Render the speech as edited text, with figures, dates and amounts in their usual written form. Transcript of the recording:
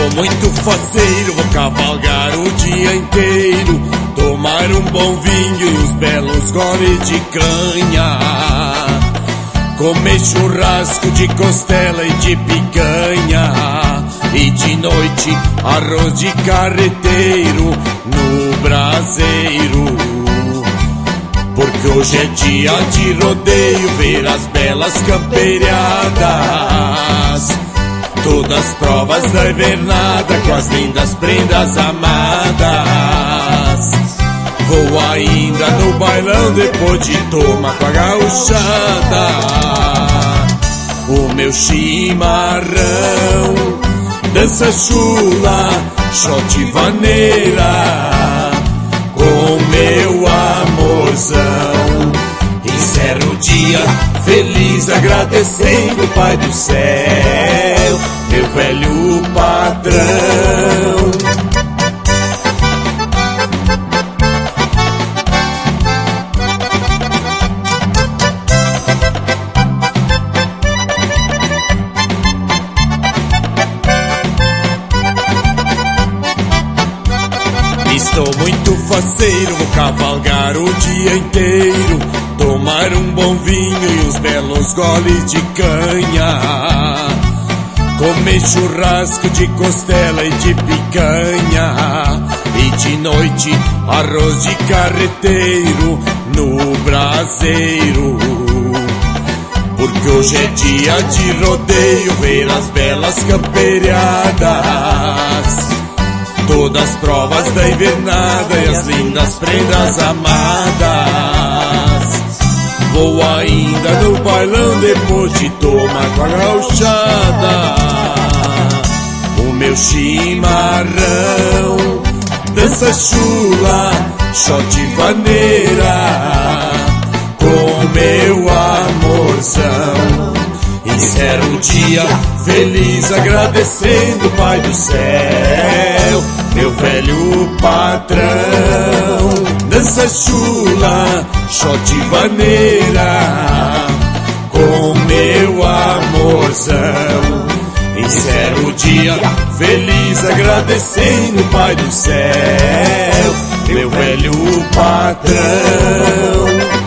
Estou muito faceiro, vou cavalgar o dia inteiro, tomar um bom vinho e uns belos goles de canha, comer churrasco de costela e de picanha, e de noite arroz de carreteiro no braseiro. Porque hoje é dia de rodeio, ver as belas camperiadas, todas provas da invernada com as lindas prendas amadas. Vou ainda no bailão depois de tomar com a gauchada o meu chimarrão, dança chula, shot vaneira com meu amorzão. Encerro o dia feliz agradecendo o Pai do céu, meu velho patrão. Estou muito faceiro, vou cavalgar o dia inteiro, tomar um bom vinho e uns belos goles de canha, comer churrasco de costela e de picanha, e de noite arroz de carreteiro no braseiro. Porque hoje é dia de rodeio, ver as belas camperiadas, todas provas da invernada e as lindas prendas amadas. Vou ainda no bailão depois de tomar com a gauchada o meu chimarrão, dança chula, shot vaneira com meu amorzão. Encerro o dia feliz agradecendo o Pai do céu, meu velho patrão. Dança chula, shot vaneira com meu amorzão. Encerro o dia feliz agradecendo o Pai do céu, meu velho patrão.